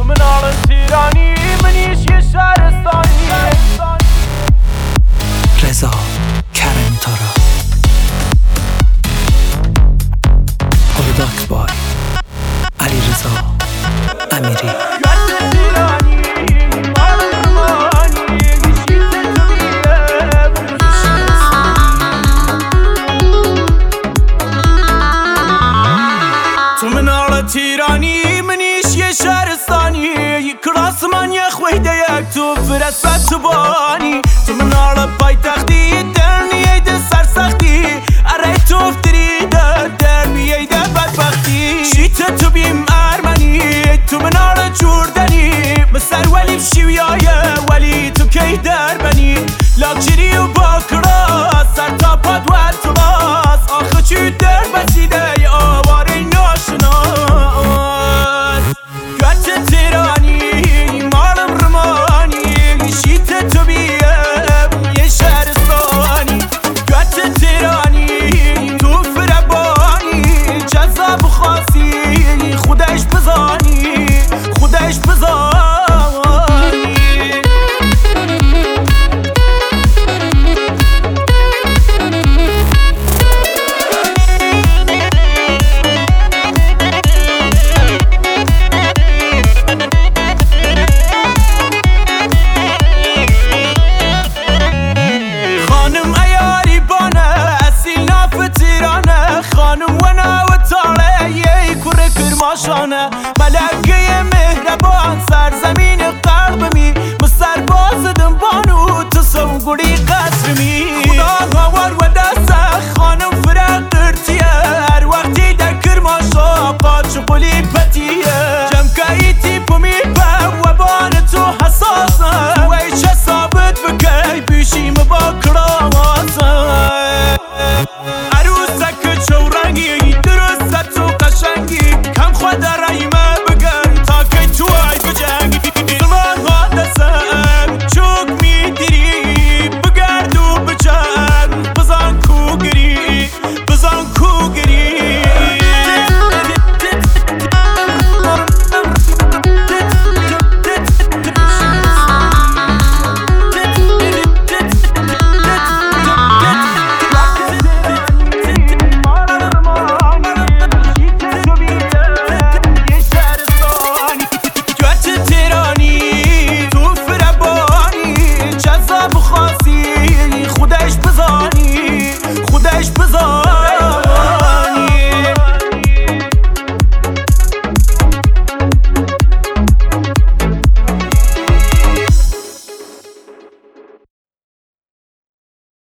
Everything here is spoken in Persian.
تو مناڵ تیرانی منیش یه شهرستانی رضا کرمی تارا پروداکت بای علی رضا امیری تو مناڵ تیرانی منیش یه شهرستانی کراسمان یه خویده یک تو فرست بانی تو مناڵ پایتەختی دەرنیەیدە سەرسەختی ئەرەی تۆفتریدە دەربیەیدە بەدبەختی شیتە تو بیم ئەرمەنی تو مناڵ جوردەنی بەسەر وەلی شیویایە وەلی تو کەی دەربەنی لاکچری و باکراس سەرتاپات وەتڵاس ئاخەچی دەربەسیدەی ئاوارەی ناشناس گوێتە تێرانی ماڵم ڕمانی شیتە تو بیم یه شهرستانی گوێتە تێرانی تو فرەبانی جەزا بخواسی خودش بزانی خودش بزانی خانم و ناوتاڵەیەی کوڕێ کرماشانە مەلەکەیە مهرەبان سەرزەمین قەڵبمی من سەربازدم بان و تو سەوگوڵی قەسرمی خدا هاوار وەدەسە خانم فرە قرتیە هەر وەختی دەکرماشا قاچ قولی پەتیە